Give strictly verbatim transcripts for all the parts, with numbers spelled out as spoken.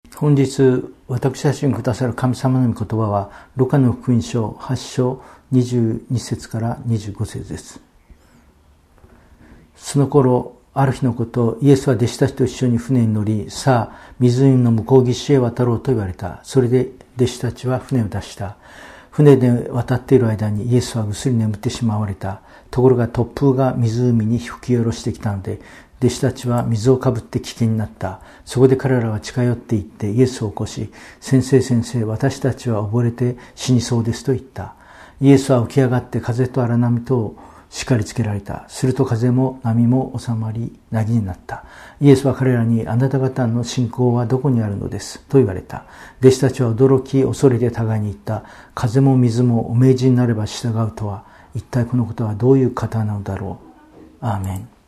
本日私たちにくださる神様の御言葉はルカの福音書はち章にじゅうに節からにじゅうご節です。その頃ある日のこと、イエスは弟子たちと一緒に船に乗り、さあ湖の向こう岸へ渡ろうと言われた。それで弟子たちは船を出した。船で渡っている間にイエスはぐっすり眠ってしまわれた。ところが突風が湖に吹き下ろしてきたので、弟子たちは水をかぶって危険になった。そこで彼らは近寄っていってイエスを起こし、先生先生、私たちは溺れて死にそうですと言った。イエスは起き上がって風と荒波とを叱りつけられた。すると風も波も収まり、凪になった。イエスは彼らに、あなた方の信仰はどこにあるのですと言われた。弟子たちは驚き、恐れて互いに言った。風も水もお命じになれば従うとは、一体このことはどういう方なのだろう。アーメン。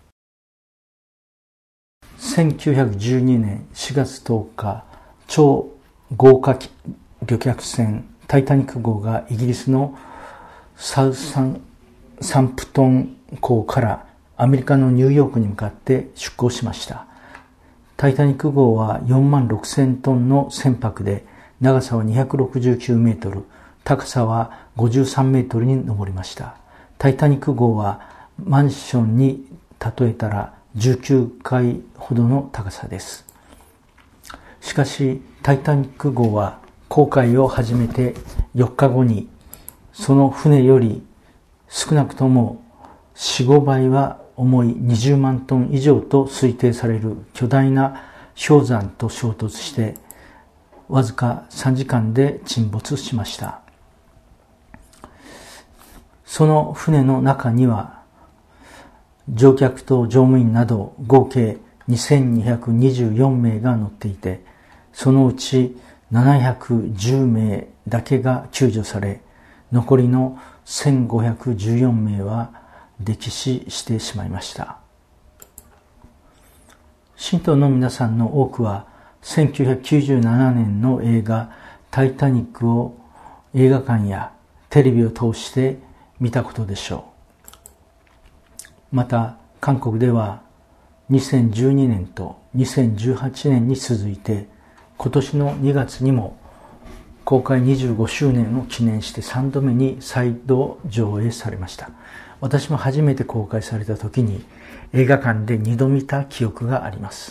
せんきゅうひゃくじゅうにねんしがつとおか、超豪華旅客船タイタニック号がイギリスのサウサンサンプトン港からアメリカのニューヨークに向かって出港しました。タイタニック号はよんまんろくせんトンの船舶で、長さはにひゃくろくじゅうきゅうメートル、高さはごじゅうさんメートルに上りました。タイタニック号はマンションに例えたらじゅうきゅうかいほどの高さです。しかしタイタニック号は航海を始めてよっかごに、その船より少なくともよん、ごばいは重いにじゅうまんトン以上と推定される巨大な氷山と衝突して、わずかさんじかんで沈没しました。その船の中には乗客と乗務員など合計にせんにひゃくにじゅうよんめいが乗っていて、そのうちななひゃくじゅうめいだけが救助され、残りのせんごひゃくじゅうよんめいは溺死してしまいました。信徒の皆さんの多くはせんきゅうひゃくきゅうじゅうななねんの映画タイタニックを映画館やテレビを通して見たことでしょう。また韓国ではにせんじゅうにねんとにせんじゅうはちねんに続いて、今年のにがつにも公開にじゅうごしゅうねんを記念してさんどめに再度上映されました。私も初めて公開された時に映画館でにど見た記憶があります。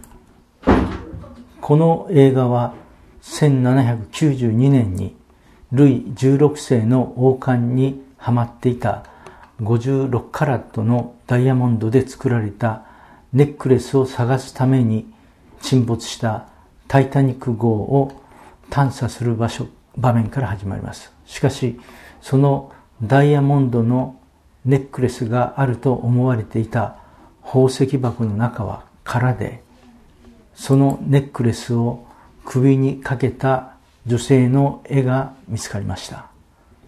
この映画はせんななひゃくきゅうじゅうにねんにルイじゅうろくせいの王冠にはまっていたごじゅうろくカラットのダイヤモンドで作られたネックレスを探すために沈没したタイタニック号を探査する場所、場面から始まります。しかし、そのダイヤモンドのネックレスがあると思われていた宝石箱の中は空で、そのネックレスを首にかけた女性の絵が見つかりました。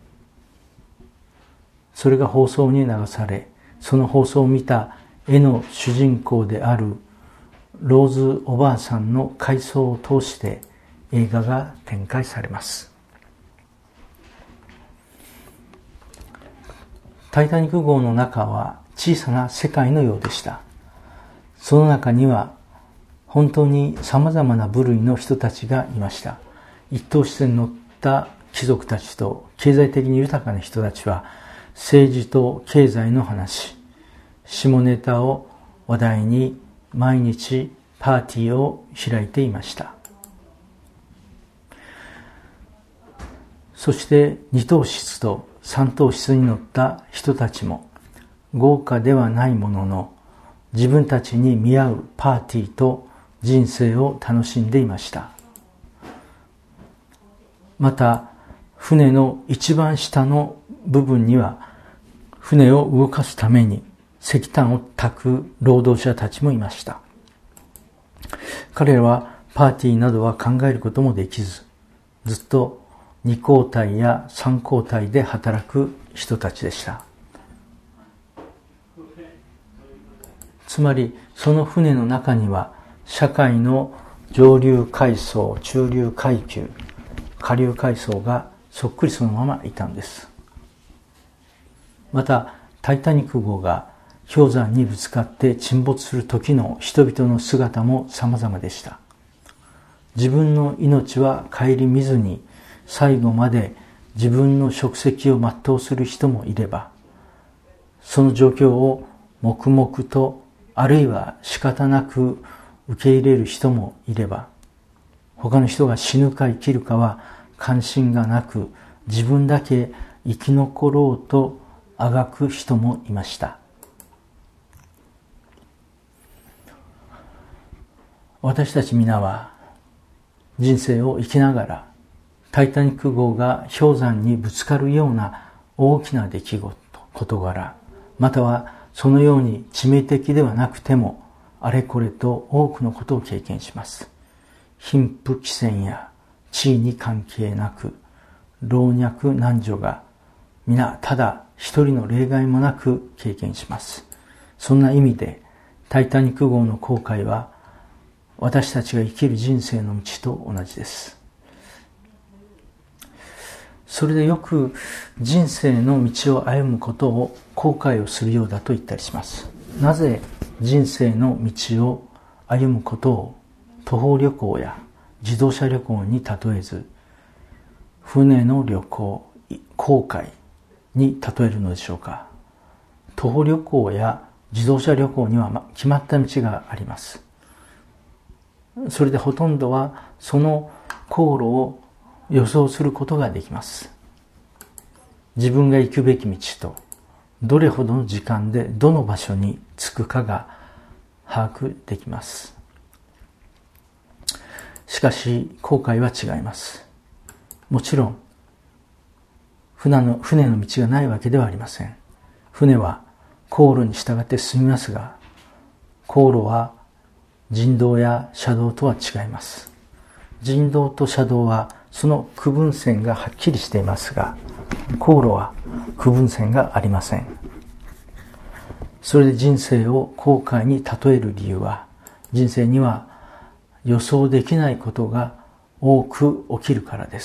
それが放送に流され、その放送を見た絵の主人公であるローズおばあさんの回想を通して映画が展開されます。タイタニック号の中は小さな世界のようでした。その中には本当に様々な部類の人たちがいました。一等室に乗った貴族たちと経済的に豊かな人たちは政治と経済の話、下ネタを話題に毎日パーティーを開いていました。そして二等室と三等室に乗った人たちも豪華ではないものの、自分たちに見合うパーティーと人生を楽しんでいました。また船の一番下の部分には船を動かすために石炭を焚く労働者たちもいました。彼らはパーティーなどは考えることもできず、ずっと二交代や三交代で働く人たちでした。つまりその船の中には社会の上流階層、中流階級、下流階層がそっくりそのままいたんです。またタイタニック号が氷山にぶつかって沈没する時の人々の姿も様々でした。 自分の命は顧みずに最後まで自分の職責を全うする人もいれば、その状況を黙々と、あるいは仕方なく受け入れる人もいれば、他の人が死ぬか生きるかは関心がなく、自分だけ生き残ろうとあがく人もいました。私たち皆は人生を生きながら、タイタニック号が氷山にぶつかるような大きな出来事、事柄、またはそのように致命的ではなくても、あれこれと多くのことを経験します。貧富貴賤や地位に関係なく、老若男女が皆ただ一人の例外もなく経験します。そんな意味で、タイタニック号の航海は、私たちが生きる人生の道と同じです。それでよく人生の道を歩むことを後悔をするようだと言ったりします。なぜ人生の道を歩むことを途方旅行や自動車旅行に例えず、船の旅行、航海に例えるのでしょうか。途方旅行や自動車旅行には決まった道があります。それでほとんどはその航路を予想することができます。自分が行くべき道と、どれほどの時間でどの場所に着くかが把握できます。しかし、航海は違います。もちろん、船の、船の道がないわけではありません。船は航路に従って進みますが、航路は人道や車道とは違います。人道と車道はその区分線がはっきりしていますが、航路は区分線がありません。それで人生を航海に例える理由は、人生には予想できないことが多く起きるからです。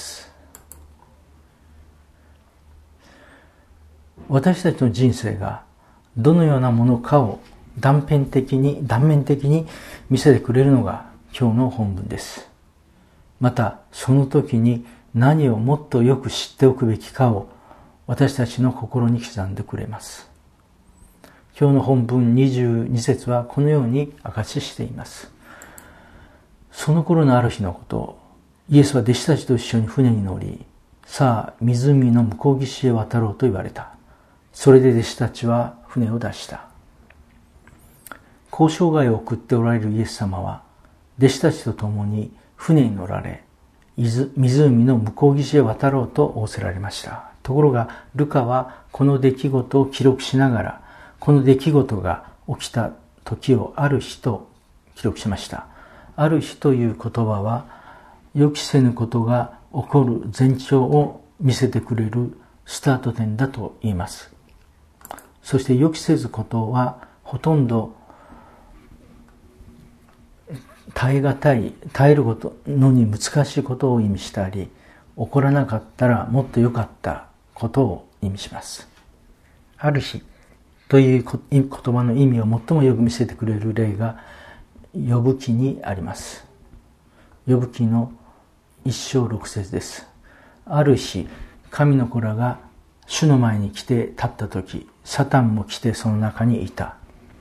私たちの人生がどのようなものかを断片的に、断面的に見せてくれるのが今日の本文です。また、その時に何をもっとよく知っておくべきかを私たちの心に刻んでくれます。今日の本文にじゅうに節はこのように証ししています。その頃のある日のこと、イエスは弟子たちと一緒に船に乗り、さあ湖の向こう岸へ渡ろうと言われた。それで弟子たちは船を出した。交渉外を送っておられるイエス様は、弟子たちと共に船に乗られ、湖の向こう岸へ渡ろうと仰せられました。ところが、ルカはこの出来事を記録しながら、この出来事が起きた時をある日と記録しました。ある日という言葉は、予期せぬことが起こる前兆を見せてくれるスタート点だと言います。そして予期せずことは、ほとんど耐え難い、耐えることのに難しいことを意味したり、起こらなかったらもっと良かったことを意味します。ある日という言葉の意味を最もよく見せてくれる例が、ヨブ記にあります。ヨブ記の一章六節です。ある日、神の子らが主の前に来て立ったとき、サタンも来てその中にいた。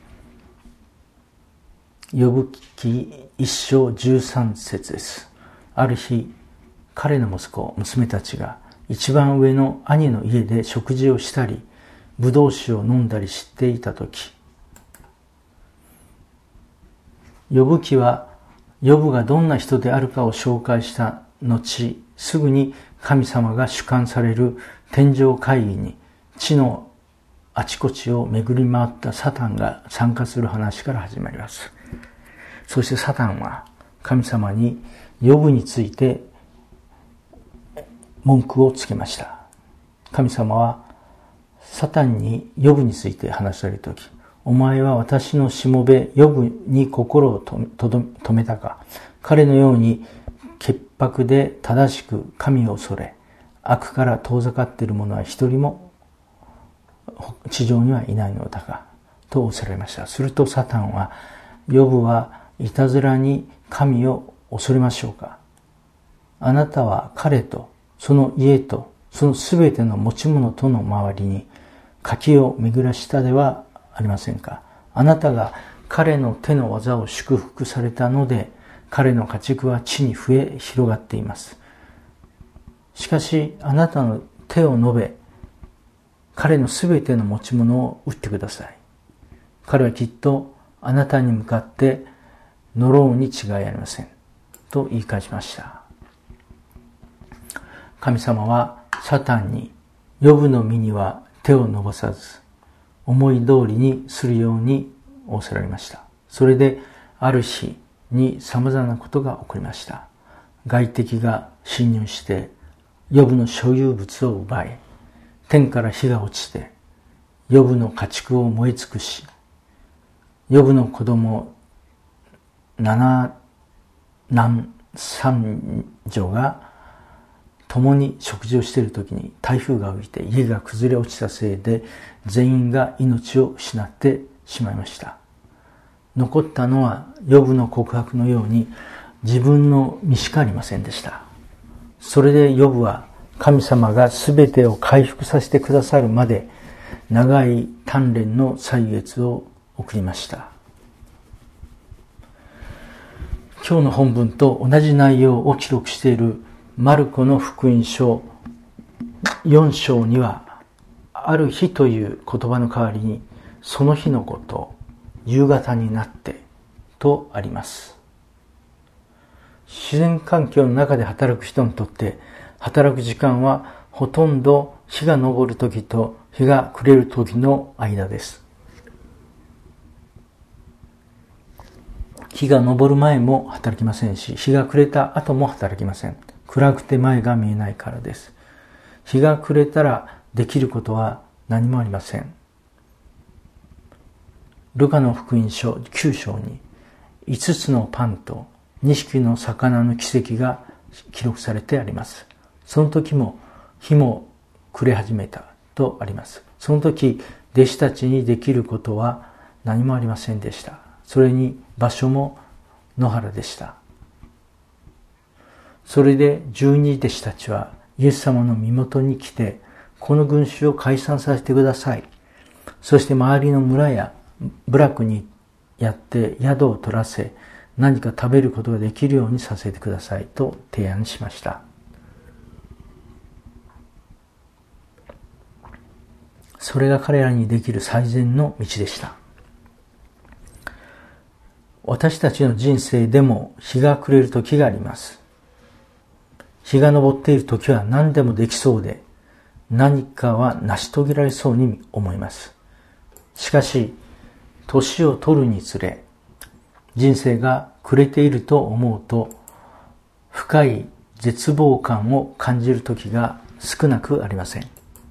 ヨブ記一章十三節です。ある日、彼の息子、娘たちが一番上の兄の家で食事をしたり、ブドウ酒を飲んだりしていたとき、ヨブ記はヨブがどんな人であるかを紹介した後、すぐに神様が主管される天上会議に地のあちこちを巡り回ったサタンが参加する話から始まります。そしてサタンは神様にヨブについて文句をつけました。神様はサタンにヨブについて話されるとき、お前は私のしもべヨブに心を止めたか。彼のように潔白で正しく神を恐れ、悪から遠ざかっている者は一人も地上にはいないのだが、と仰せられました。するとサタンは、ヨブはいたずらに神を恐れましょうか。あなたは彼とその家とそのすべての持ち物との周りに垣を巡らしたではありませんか。あなたが彼の手の技を祝福されたので、彼の家畜は地に増え広がっています。しかしあなたの手を伸べ、彼のすべての持ち物を打ってください。彼はきっとあなたに向かって呪うに違いありません。と言い返しました。神様はサタンに、ヨブの身には手を伸ばさず、思い通りにするように仰せられました。それである日に様々なことが起こりました。外敵が侵入して、ヨブの所有物を奪い、天から火が落ちて、ヨブの家畜を燃え尽くし、ヨブの子供七男三女が共に食事をしているときに台風が吹いて家が崩れ落ちたせいで全員が命を失ってしまいました。残ったのはヨブの告白のように自分の身しかありませんでした。それでヨブは神様がすべてを回復させてくださるまで長い鍛錬の歳月を送りました。今日の本文と同じ内容を記録しているマルコの福音書よん章には、ある日という言葉の代わりに、その日のこと、夕方になってとあります。自然環境の中で働く人にとって、働く時間はほとんど日が昇る時と日が暮れる時の間です。日が昇る前も働きませんし、日が暮れた後も働きません。暗くて前が見えないからです。日が暮れたらできることは何もありません。ルカの福音書きゅう章にいつつのパンとにひきの魚の奇跡が記録されてあります。その時も日も暮れ始めたとあります。その時弟子たちにできることは何もありませんでした。それに場所も野原でした。それで十二弟子たちはイエス様の身元に来て、この群衆を解散させてください。そして周りの村や部落にやって宿を取らせ、何か食べることができるようにさせてくださいと提案しました。それが彼らにできる最善の道でした。私たちの人生でも日が暮れる時があります。日が昇っている時は何でもできそうで、何かは成し遂げられそうに思います。しかし、年を取るにつれ、人生が暮れていると思うと、深い絶望感を感じる時が少なくありません。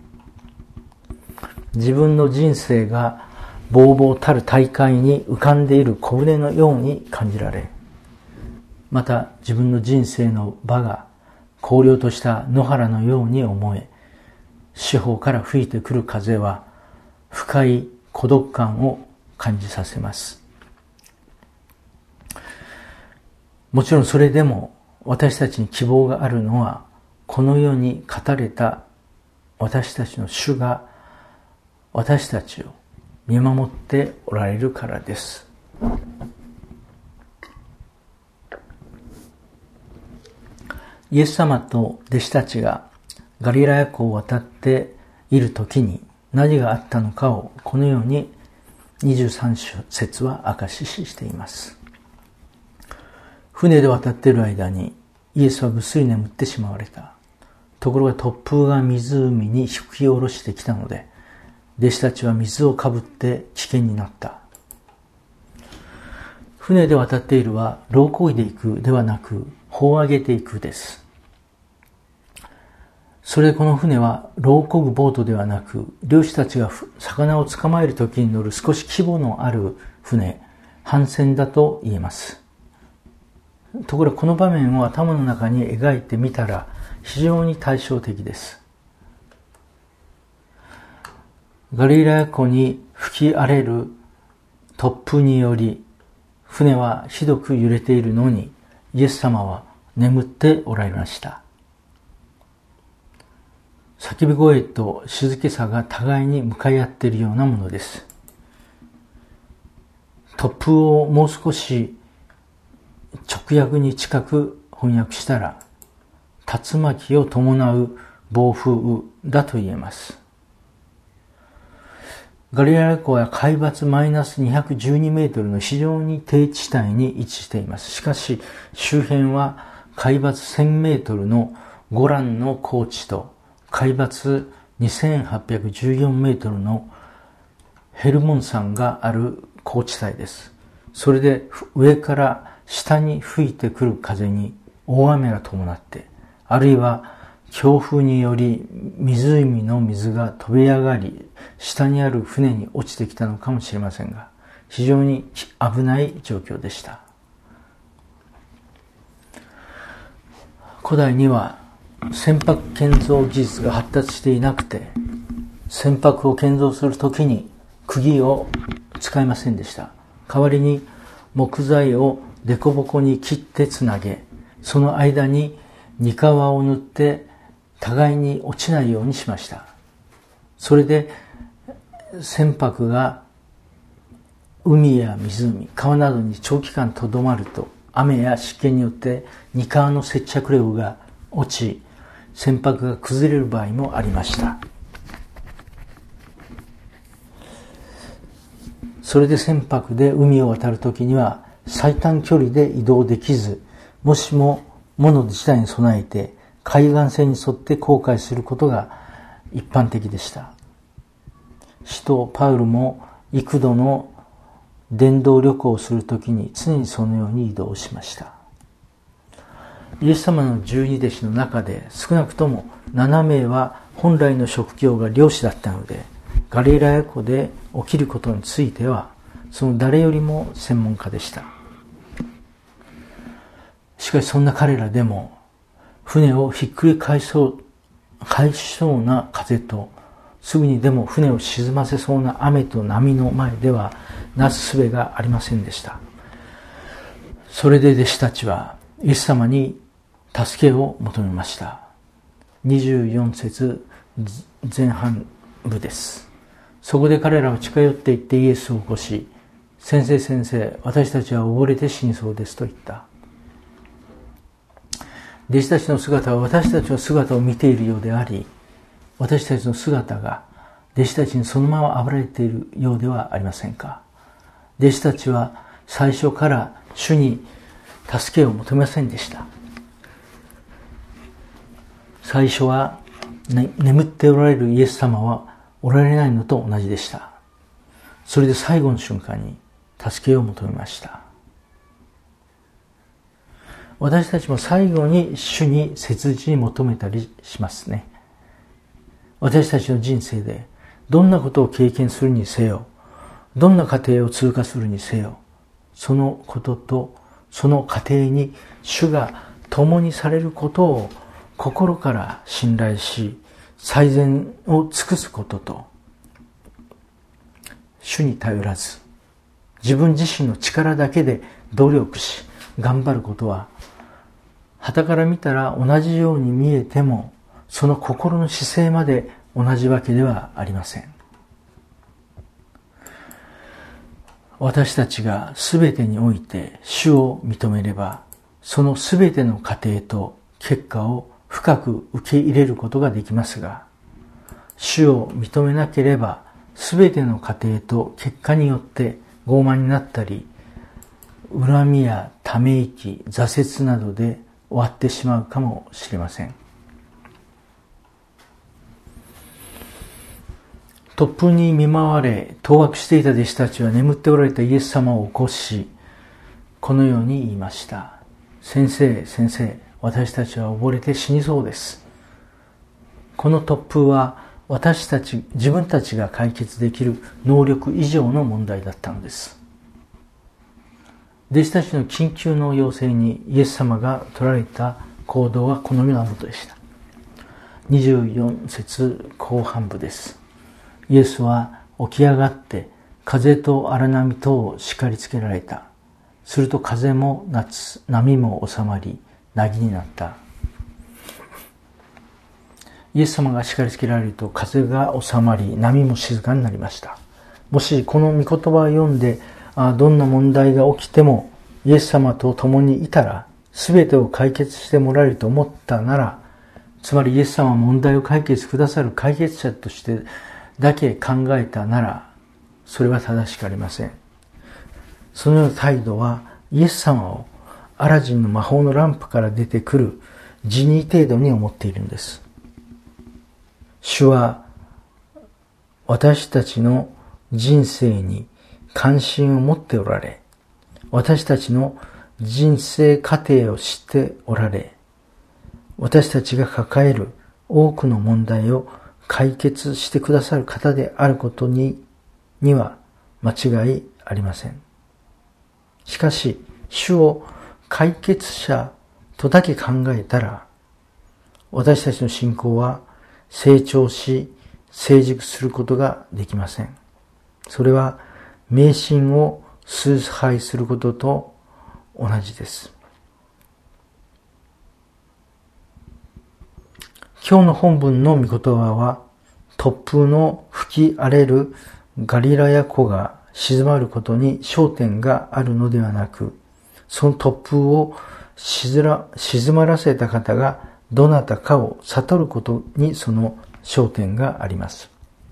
自分の人生がぼうぼうたる大海に浮かんでいる小舟のように感じられ、また自分の人生の場が荒涼とした野原のように思え、四方から吹いてくる風は深い孤独感を感じさせます。もちろんそれでも私たちに希望があるのは、この世に語れた私たちの主が私たちを見守っておられるからです。イエス様と弟子たちがガリラヤ湖を渡っている時に何があったのかをこのようににじゅうさん節は証ししています。船で渡っている間にイエスはぐっすり眠ってしまわれた。ところが突風が湖に吹き下ろしてきたので、弟子たちは水をかぶって危険になった。船で渡っているは櫓を漕いでいくではなく、帆を上げていくです。それでこの船は櫓を漕ぐボートではなく、漁師たちが魚を捕まえる時に乗る少し規模のある船、帆船だと言えます。ところがこの場面を頭の中に描いてみたら非常に対照的です。ガリラヤ湖に吹き荒れる突風により、船はひどく揺れているのに、 イエス様は眠っておられました。叫び声と静けさが互いに向かい合っているようなものです。突風をもう少し直訳に近く翻訳したら、竜巻を伴う暴風雨だと言えます。ガリラヤ湖は海抜マイナスにひゃくじゅうにメートルの非常に低地帯に位置しています。しかし周辺は海抜せんメートルのゴランの高地と海抜にせんはっぴゃくじゅうよんメートルのヘルモン山がある高地帯です。それで上から下に吹いてくる風に大雨が伴って、あるいは強風により湖の水が飛び上がり、下にある船に落ちてきたのかもしれませんが、非常に危ない状況でした。古代には船舶建造技術が発達していなくて、船舶を建造するときに釘を使いませんでした。代わりに木材を凸凹に切ってつなげ、その間ににかわを塗って互いに落ちないようにしました。それで船舶が海や湖、川などに長期間とどまると、雨や湿気によってにかわの接着力が落ち、船舶が崩れる場合もありました。それで船舶で海を渡るときには最短距離で移動できず、もしも物自体に備えて海岸線に沿って航海することが一般的でした。使徒パウルも幾度の伝道旅行をするときに常にそのように移動しました。イエス様の十二弟子の中で少なくともななめいは本来の職業が漁師だったので、ガリラヤ湖で起きることについてはその誰よりも専門家でした。しかしそんな彼らでも船をひっくり返そう返しそうな風と、すぐにでも船を沈ませそうな雨と波の前ではなす術がありませんでした。それで弟子たちはイエス様に助けを求めました。にじゅうよん節前半部です。そこで彼らは近寄って行ってイエスを起こし、先生先生、私たちは溺れて死にそうですと言った。弟子たちの姿は私たちの姿を見ているようであり、私たちの姿が弟子たちにそのまま現れているようではありませんか。弟子たちは最初から主に助けを求めませんでした。最初は、ね、眠っておられるイエス様はおられないのと同じでした。それで最後の瞬間に助けを求めました。私たちも最後に主に切実に求めたりしますね。私たちの人生でどんなことを経験するにせよ、どんな過程を通過するにせよ、そのこととその過程に主が共にされることを心から信頼し、最善を尽くすことと、主に頼らず自分自身の力だけで努力し頑張ることは、傍から見たら同じように見えても、その心の姿勢まで同じわけではありません。私たちがすべてにおいて主を認めれば、そのすべての過程と結果を深く受け入れることができますが、主を認めなければ、すべての過程と結果によって傲慢になったり、恨みやため息、挫折などで終わってしまうかもしれません。突風に見舞われ、当惑していた弟子たちは眠っておられたイエス様を起こし、このように言いました。先生、先生、私たちは溺れて死にそうです。この突風は私たち、自分たちが解決できる能力以上の問題だったのです。弟子たちの緊急の要請にイエス様が取られた行動はこのようなことでした。にじゅうよん節後半部です。イエスは起き上がって風と荒波とを叱りつけられた。 すると風も夏波も収まり、凪になった。イエス様が叱りつけられると風が収まり、波も静かになりました。もしこの御言葉を読んで、あどんな問題が起きてもイエス様と共にいたら全てを解決してもらえると思ったなら、つまりイエス様は問題を解決くださる解決者としてだけ考えたなら、それは正しくありません。そのような態度はイエス様をアラジンの魔法のランプから出てくるジニー程度に思っているんです。主は私たちの人生に関心を持っておられ、私たちの人生過程を知っておられ、私たちが抱える多くの問題を解決してくださる方であることに、には間違いありません。しかし、主を解決者とだけ考えたら、私たちの信仰は成長し、成熟することができません。それは迷信を崇拝することと同じです。今日の本文の御言葉は、突風の吹き荒れるガリラヤ湖が静まることに焦点があるのではなく、その突風を静まらせた方がどなたかを悟ることにその焦点があります。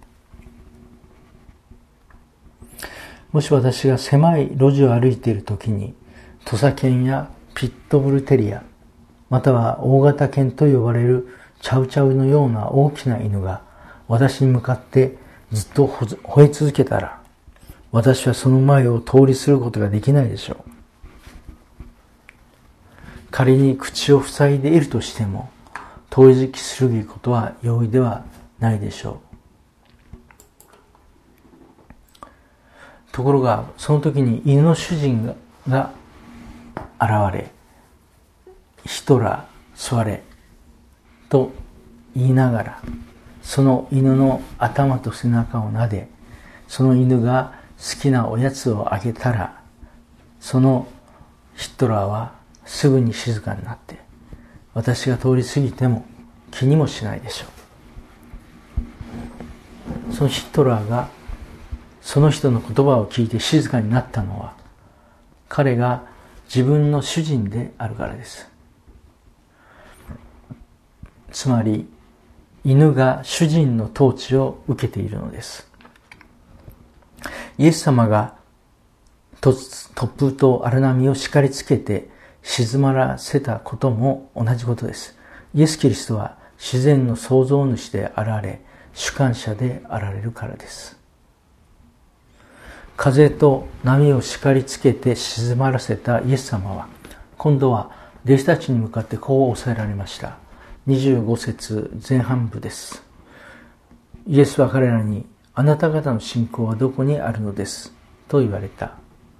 もし私が狭い路地を歩いているときに、土佐犬やピットブルテリア、または大型犬と呼ばれるチャウチャウのような大きな犬が私に向かってずっと吠え続けたら、私はその前を通りすることができないでしょう。仮に口を塞いでいるとしても、通り過ぎることは容易ではないでしょう。ところが、その時に犬の主人が現れ、ヒトラ座れと言いながら、その犬の頭と背中を撫で、その犬が好きなおやつをあげたら、そのヒトラーはすぐに静かになって、私が通り過ぎても気にもしないでしょう。そのヒトラーがその人の言葉を聞いて静かになったのは、彼が自分の主人であるからです。つまり、犬が主人の統治を受けているのです。イエス様が突風と荒波を叱りつけて静まらせたことも同じことです。イエス・キリストは自然の創造主であられ、主観者であられるからです。風と波を叱りつけて静まらせたイエス様は、今度は弟子たちに向かってこう抑えられました。にじゅうご節前半部です。イエスは彼らに、あなた方の信仰はどこにあるのですと言われた。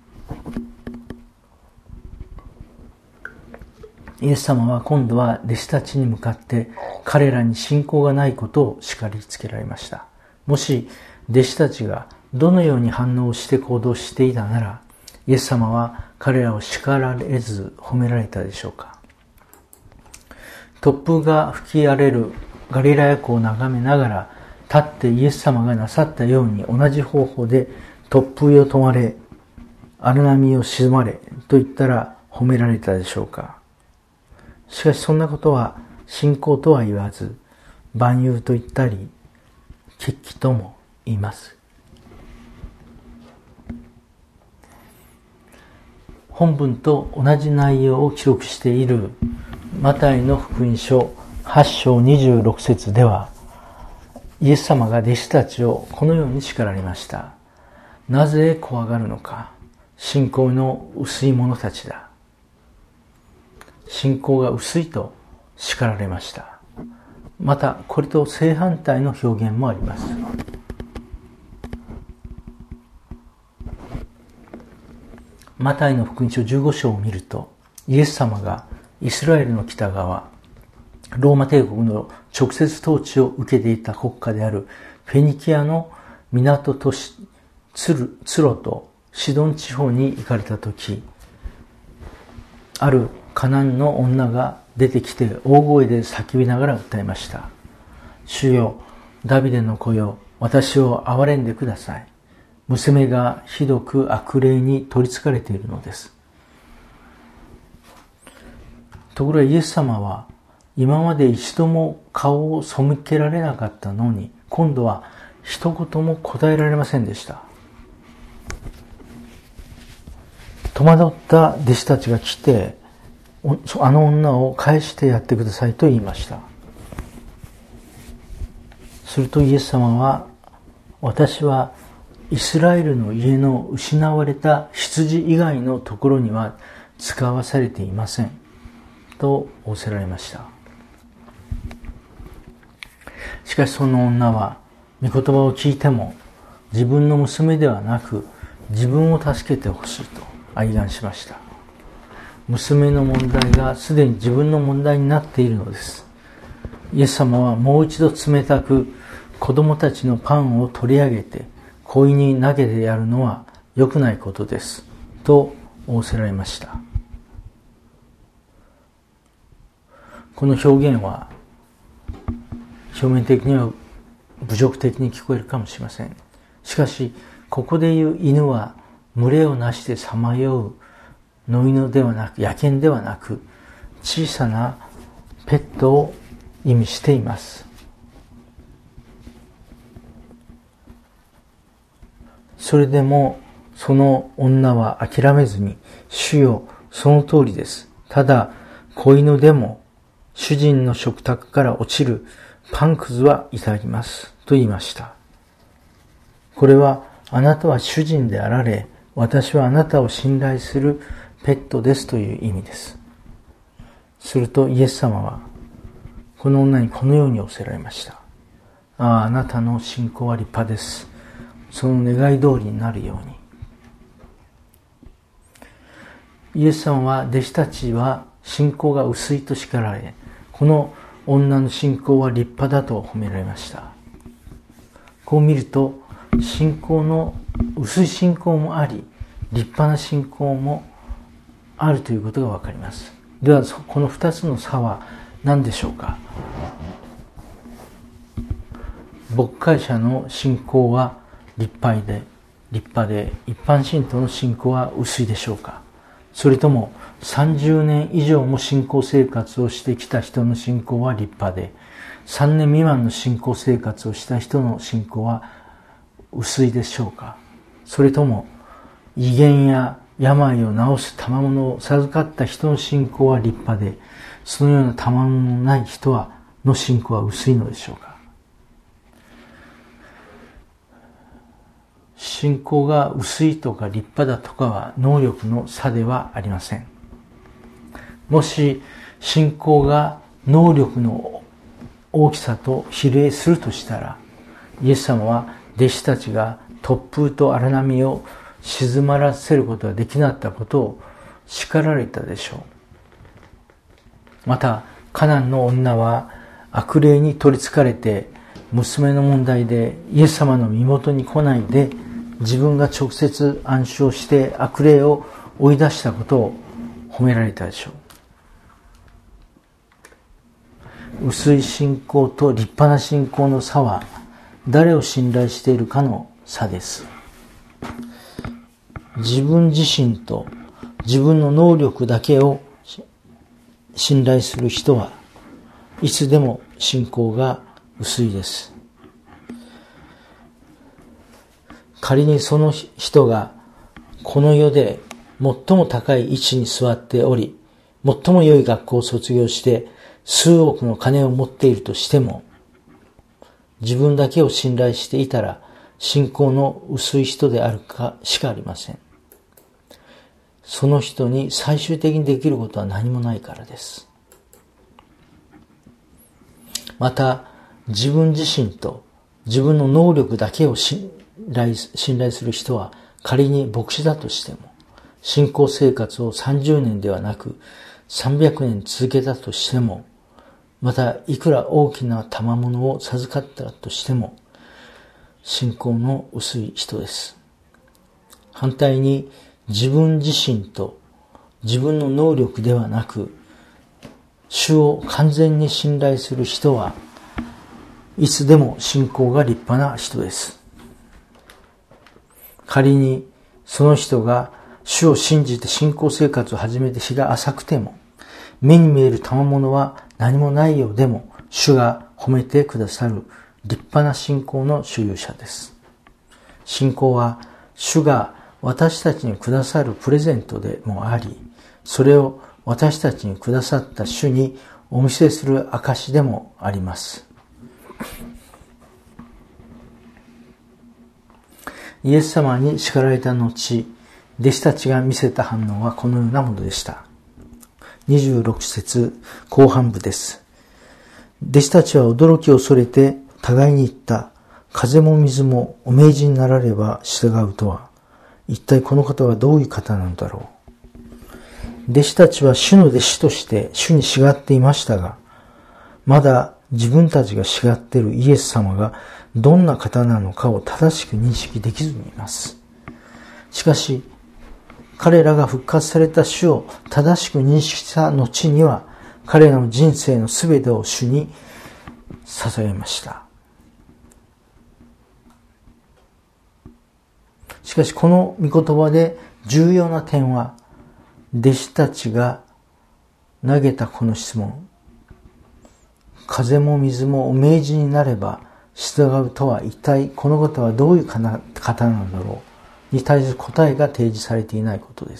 イエス様は今度は弟子たちに向かって彼らに信仰がないことを叱りつけられました。もし弟子たちがどのように反応して行動していたなら、イエス様は彼らを叱られず褒められたでしょうか。突風が吹き荒れるガリラヤ湖を眺めながら、立ってイエス様がなさったように同じ方法で突風よ止まれ、荒波よ静まれと言ったら褒められたでしょうか。しかしそんなことは信仰とは言わず、万有と言ったり、決起とも言います。本文と同じ内容を記録しているマタイの福音書はち章にじゅうろく節では、イエス様が弟子たちをこのように叱られました。なぜ怖がるのか。信仰の薄い者たちだ。信仰が薄いと叱られました。また、これと正反対の表現もあります。マタイの福音書じゅうご章を見ると、イエス様がイスラエルの北側、ローマ帝国の直接統治を受けていた国家であるフェニキアの港都市ツロとシドン地方に行かれたとき、 あるカナンの女が出てきて大声で叫びながら訴えました。主よ、ダビデの子よ、私を憐れんでください。娘がひどく悪霊に取りつかれているのです。ところがイエス様は今まで一度も顔を背けられなかったのに、今度は一言も答えられませんでした。戸惑った弟子たちが来て、あの女を返してやってくださいと言いました。するとイエス様は、私はイスラエルの家の失われた羊以外のところには使わされていませんと仰せられました。しかしその女は御言葉を聞いても自分の娘ではなく自分を助けてほしいと哀願しました。娘の問題がすでに自分の問題になっているのです。イエス様はもう一度冷たく子供たちのパンを取り上げて子犬に投げてやるのは良くないことですと仰せられました。この表現は表面的には侮辱的に聞こえるかもしれません。しかしここで言う犬は群れをなしてさまよう野犬ではなく野犬ではなく小さなペットを意味しています。それでもその女は諦めずに、主よ、その通りです。ただ子犬でも主人の食卓から落ちるパンくずはいただきますと言いました。これはあなたは主人であられ、私はあなたを信頼するペットですという意味です。するとイエス様はこの女にこのように仰せられました。ああ、あなたの信仰は立派です。その願い通りになるように。イエス様は弟子たちは信仰が薄いと叱られ、この女の信仰は立派だと褒められました。こう見ると信仰の薄い信仰もあり、立派な信仰もあるということがわかります。ではこの二つの差は何でしょうか。牧会者の信仰は立派で立派で一般信徒の信仰は薄いでしょうか。それともさんじゅうねん以上も信仰生活をしてきた人の信仰は立派で、さんねん未満の信仰生活をした人の信仰は薄いでしょうか。それとも異言や病を治す賜物を授かった人の信仰は立派で、そのような賜物のない人はの信仰は薄いのでしょうか。信仰が薄いとか立派だとかは能力の差ではありません。もし信仰が能力の大きさと比例するとしたら、イエス様は弟子たちが突風と荒波を静まらせることができなかったことを叱られたでしょう。またカナンの女は悪霊に取りつかれて、娘の問題でイエス様の身元に来ないで自分が直接暗唱して悪霊を追い出したことを褒められたでしょう。薄い信仰と立派な信仰の差は誰を信頼しているかの差です。自分自身と自分の能力だけを信頼する人はいつでも信仰が薄いです。仮にその人がこの世で最も高い位置に座っており、最も良い学校を卒業して数億の金を持っているとしても、自分だけを信頼していたら信仰の薄い人であるかしかありません。その人に最終的にできることは何もないからです。また自分自身と自分の能力だけを信頼、信頼する人は仮に牧師だとしても、信仰生活をさんじゅうねんではなくさんびゃくねん続けたとしても、またいくら大きな賜物を授かったとしても信仰の薄い人です。反対に自分自身と自分の能力ではなく、主を完全に信頼する人はいつでも信仰が立派な人です。仮にその人が主を信じて信仰生活を始めて日が浅くても、目に見える賜物は何もないようでも、主が褒めてくださる立派な信仰の所有者です。信仰は主が私たちにくださるプレゼントでもあり、それを私たちにくださった主にお見せする証でもあります。イエス様に叱られた後、弟子たちが見せた反応はこのようなものでした。にじゅうろく節後半部です。弟子たちは驚きを恐れて互いに言った。風も水もお命じになられば従うとは、一体この方はどういう方なのだろう。弟子たちは主の弟子として主に従っていましたが、まだ自分たちが従っているイエス様がどんな方なのかを正しく認識できずにいます。しかし、彼らが復活された主を正しく認識した後には、彼らの人生のすべてを主に捧げました。しかしこの御言葉で重要な点は、弟子たちが投げたこの質問、風も水もお命じになれば従うとは一体この方はどういう方なのだろうに対する答えが提示されていないことです。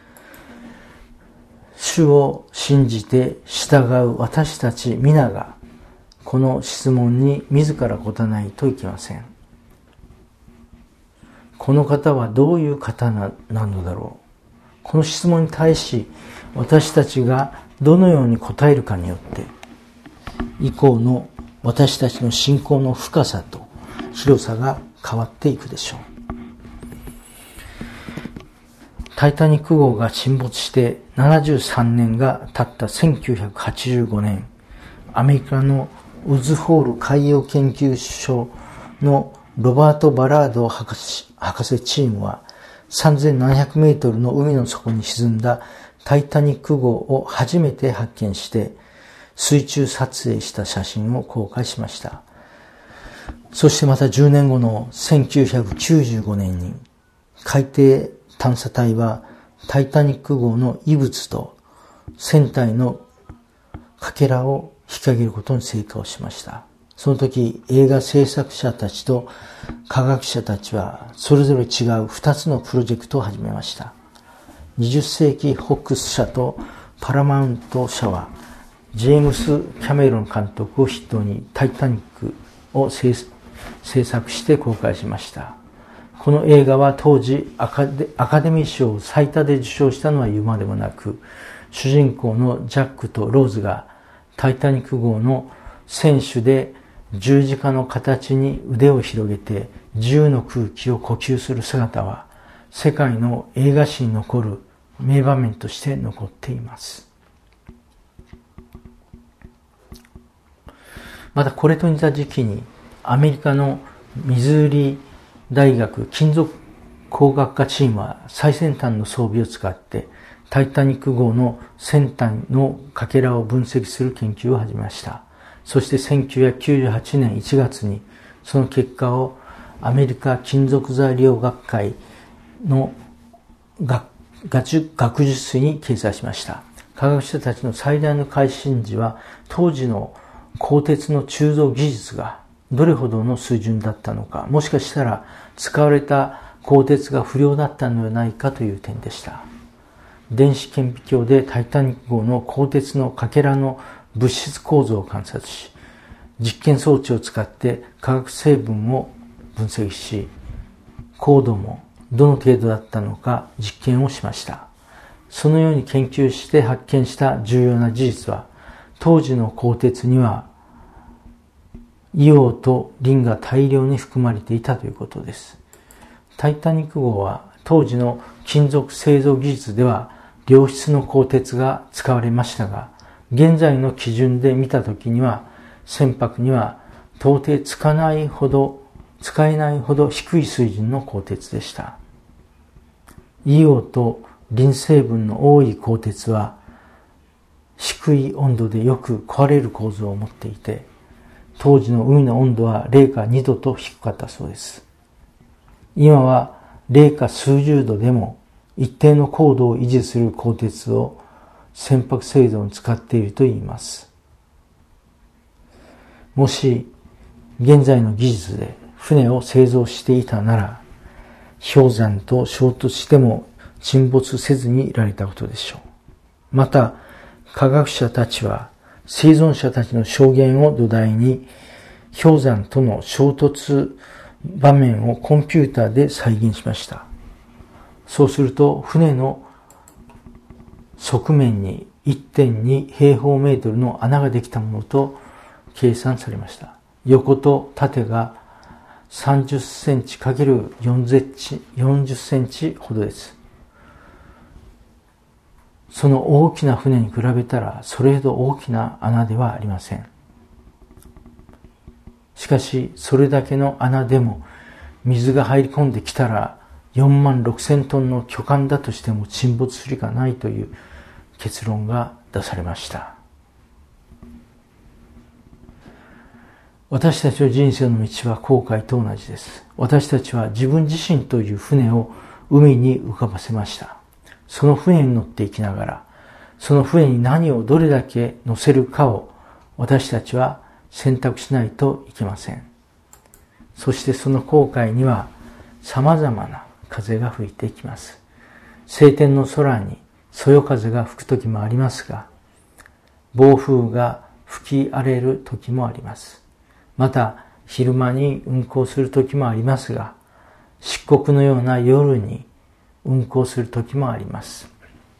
主を信じて従う私たち皆がこの質問に自ら答えないといけません。この方はどういう方なのだろう。この質問に対し私たちがどのように答えるかによって以降の私たちの信仰の深さと広さが変わっていくでしょう。タイタニック号が沈没してななじゅうさんねんが経ったせんきゅうひゃくはちじゅうごねん、アメリカのウッズホール海洋研究所のロバート・バラード博士、博士チームはさんぜんななひゃくメートルの海の底に沈んだタイタニック号を初めて発見して水中撮影した写真を公開しました。そしてまたじゅうねんごのせんきゅうひゃくきゅうじゅうごねんに海底探査隊はタイタニック号の遺物と船体のかけらを引き上げることに成功しました。その時映画制作者たちと科学者たちはそれぞれ違うふたつのプロジェクトを始めました。にじゅっせいきホックス社とパラマウント社はジェームス・キャメロン監督を筆頭にタイタニックを制作して公開しました。この映画は当時アカデ、アカデミー賞を最多で受賞したのは言うまでもなく、主人公のジャックとローズがタイタニック号の船首で十字架の形に腕を広げて自由の空気を呼吸する姿は世界の映画史に残る名場面として残っています。またこれと似た時期にアメリカのミズーリ大学金属工学科チームは最先端の装備を使ってタイタニック号の先端のかけらを分析する研究を始めました。そしてせんきゅうひゃくきゅうじゅうはちねんいちがつにその結果をアメリカ金属材料学会の学学術誌に掲載しました。科学者たちの最大の関心事は当時の鋼鉄の鋳造技術がどれほどの水準だったのか、もしかしたら使われた鋼鉄が不良だったのではないかという点でした。電子顕微鏡でタイタニック号の鋼鉄のかけらの物質構造を観察し、実験装置を使って化学成分を分析し、高度もどの程度だったのか実験をしました。そのように研究して発見した重要な事実は、当時の鋼鉄には硫黄とリンが大量に含まれていたということです。タイタニック号は当時の金属製造技術では良質の鋼鉄が使われましたが、現在の基準で見たときには船舶には到底使わないほど使えないほど低い水準の鋼鉄でした。硫黄と磷成分の多い鋼鉄は低い温度でよく壊れる構造を持っていて、当時の海の温度は零下にどと低かったそうです。今は零下数十度でも一定の高度を維持する鋼鉄を船舶製造に使っているといいます。もし現在の技術で船を製造していたなら、氷山と衝突しても沈没せずにいられたことでしょう。また、科学者たちは生存者たちの証言を土台に氷山との衝突場面をコンピューターで再現しました。そうすると船の側面に いってんにへいほうメートルの穴ができたものと計算されました。横と縦がさんじゅっセンチ ×よんじゅっセンチほどです。その大きな船に比べたらそれほど大きな穴ではありません。しかしそれだけの穴でも水が入り込んできたらよんまんろくせんトンの巨艦だとしても沈没するしかないという結論が出されました。私たちの人生の道は航海と同じです。私たちは自分自身という船を海に浮かばせました。その船に乗っていきながら、その船に何をどれだけ乗せるかを私たちは選択しないといけません。そしてその航海には様々な風が吹いてきます。晴天の空にそよ風が吹く時もありますが、暴風が吹き荒れる時もあります。また昼間に運航する時もありますが、漆黒のような夜に運航する時もあります。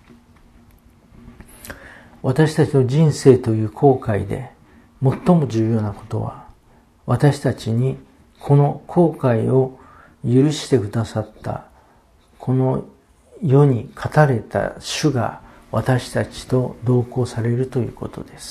私たちの人生という航海で最も重要なことは、私たちにこの航海を許してくださったこの世に語れた主が私たちと同行されるということです。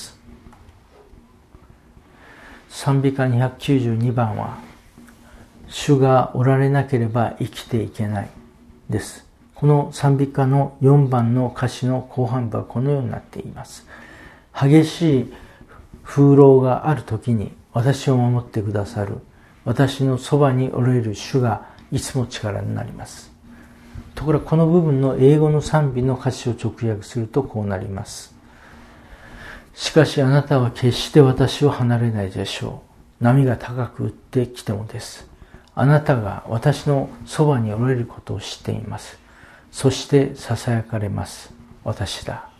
賛美歌にひゃくきゅうじゅうにばんは、主がおられなければ生きていけないです。この賛美歌のよんばんの歌詞の後半部はこのようになっています。激しい風浪がある時に私を守ってくださる、私のそばにおられる主がいつも力になります。ところがこの部分の英語の賛美の歌詞を直訳するとこうなります。しかしあなたは決して私を離れないでしょう。波が高く打ってきてもです。あなたが私のそばにおられることを知っています。そして囁かれます。私だ。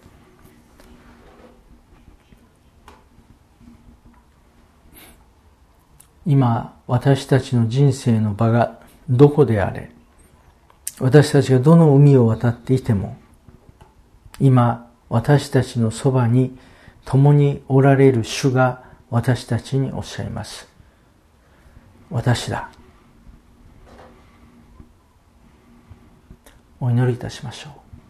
今、私たちの人生の場がどこであれ、私たちがどの海を渡っていても、今、私たちのそばに共におられる主が私たちにおっしゃいます。私だ。お祈りいたしましょ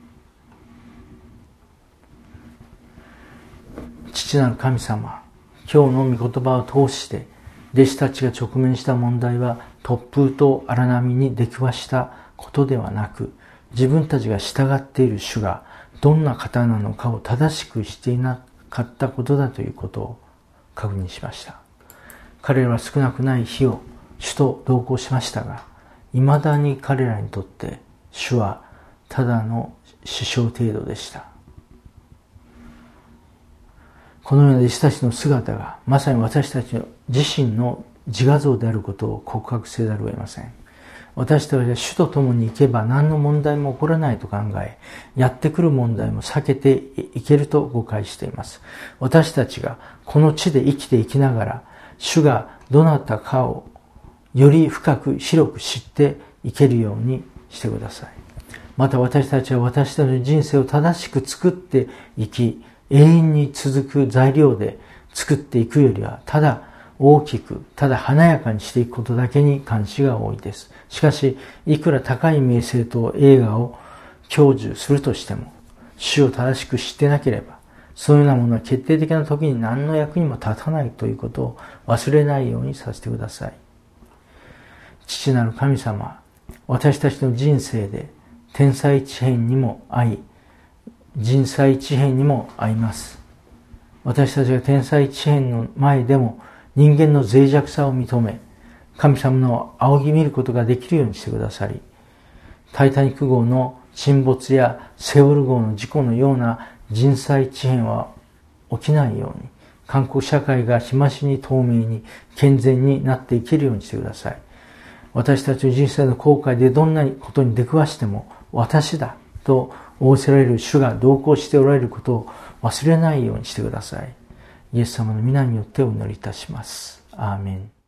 う。父なる神様、今日の御言葉を通して弟子たちが直面した問題は突風と荒波に出くわしたことではなく、自分たちが従っている主がどんな方なのかを正しくしていなかったことだということを確認しました。彼らは少なくない日を主と同行しましたが、未だに彼らにとって主はただの師匠程度でした。このような弟子たちの姿がまさに私たち自身の自画像であることを告白せざるを得ません。私たちは主と共に行けば何の問題も起こらないと考え、やってくる問題も避けていけると誤解しています。私たちがこの地で生きていきながら、主がどなたかをより深く広く知っていけるようにしてください。また私たちは私たちの人生を正しく作っていき、永遠に続く材料で作っていくよりは、ただ大きく、ただ華やかにしていくことだけに関心が多いです。しかし、いくら高い名声と栄華を享受するとしても、主を正しく知ってなければ、そういうようなものは決定的な時に何の役にも立たないということを忘れないようにさせてください。父なる神様、私たちの人生で天災地変にも遭い、人災地変にも遭います。私たちが天災地変の前でも人間の脆弱さを認め、神様の仰ぎ見ることができるようにしてくださり、タイタニック号の沈没やセウォル号の事故のような人災地変は起きないように、韓国社会が日増しに透明に健全になっていけるようにしてください。私たちの人生の後悔でどんなことに出くわしても、私だと仰せられる主が同行しておられることを忘れないようにしてください。イエス様の皆によってお祈りいたします。アーメン。